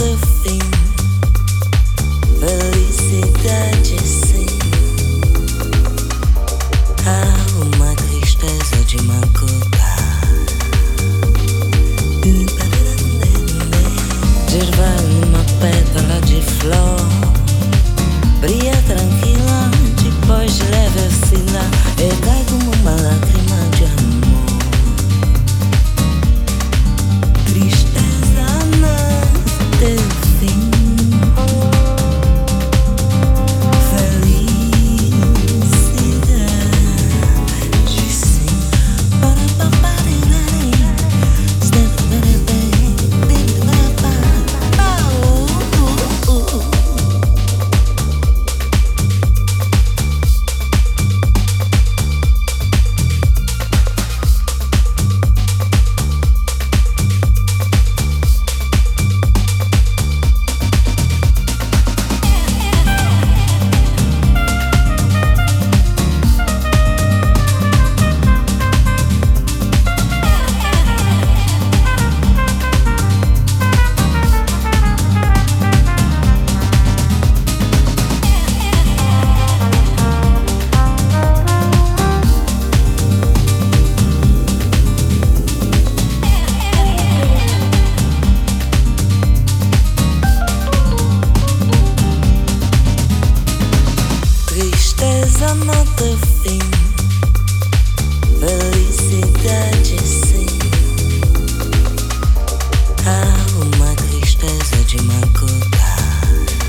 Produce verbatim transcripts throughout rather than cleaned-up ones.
tem fim. Felicidade sim. Há uma tristeza de macutar. Desvalo numa pétala de flor. Brilha tranquila, depois leve a sina. E cai como uma lágrima de amor. Tristeza não tem fim. Tristeza não tem fim. Felicidade sim. Há uma tristeza de macutar.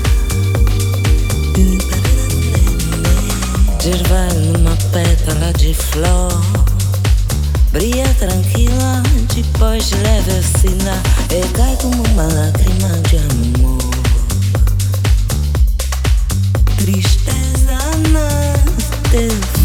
Desvalo numa pétala de flor. Brilha tranquila, depois leve a sina. E cai como uma lágrima de amor. Tristeza não tem fim.